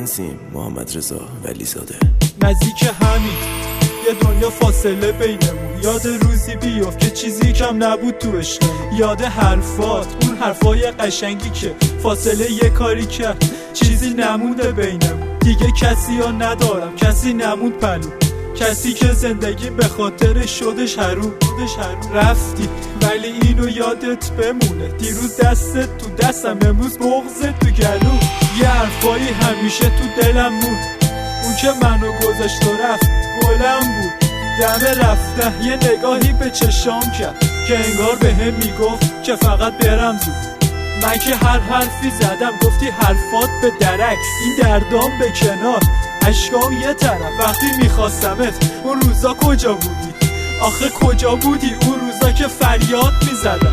تنظیم محمد رضا ولیزاده. نزدیک همین یه دنیا فاصله بینمون، یاد روزی بیافت که چیزی کم نبود تو عشق، یاد حرفات، اون حرفای قشنگی که فاصله یه کاری کرد چیزی نمونده بینمون. دیگه کسی ها ندارم، کسی نموند پلو، کسی که زندگی به خاطر شدش حروم. رفتی ولی اینو یادت بمونه، دیروز دستت تو دستم، امروز بغضت تو گلو. یه حرفایی همیشه تو دلم بود، اون که منو گذاشت و رفت گلم بود. دم رفته یه نگاهی به چشام کرد که انگار به هم میگفت که فقط برم زود. من که هر حرفی زدم گفتی حرفات به درک، این دردام به کنار، اشکام یه طرف. وقتی میخواستمت اون روزا کجا بودی؟ آخه کجا بودی اون روزا که فریاد میزدم؟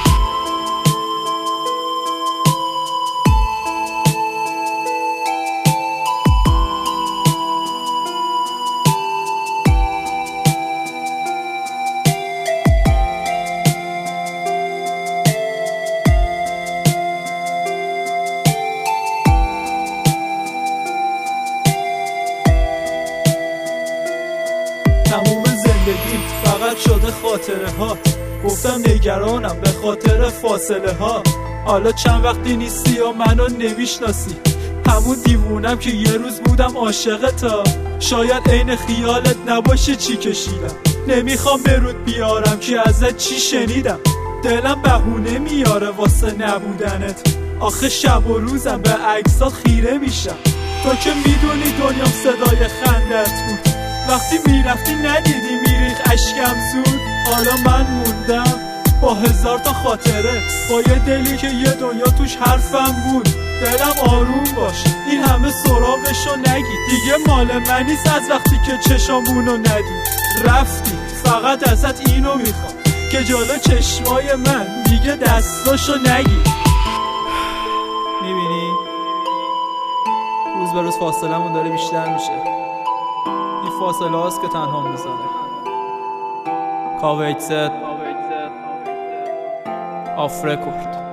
تموم زندگی فقط شده خاطره ها، گفتم نگرانم به خاطر فاصله ها. حالا چند وقتی نیستی و منو نمیشناسی، همون دیوونم که یه روز بودم عاشقتا. شاید عین خیالت نباشه چی کشیدم، نمیخوام برود بیارم که ازت چی شنیدم. دلم بهونه میاره واسه نبودنت، آخه شب و روزم به عکسات خیره میشم. تو که میدونی دنیام صدای خندت بود، وقتی میرفتی ندیدی میریخ اشکم زود. حالا من موندم با 1000 تا خاطره، با یه دلی که یه دنیا توش حرفم بود. دلم آروم باش، این همه سراغشو نگی، دیگه مال من نیست از وقتی که چشامونو ندید. رفتی فقط ازت اینو میخوام که جلو چشمای من دیگه دستاشو نگی. میبینی روز به روز فاصلمون داره بیشتر میشه، این فاصله هاست که تنها میزنه. کاویتست آف رکورد.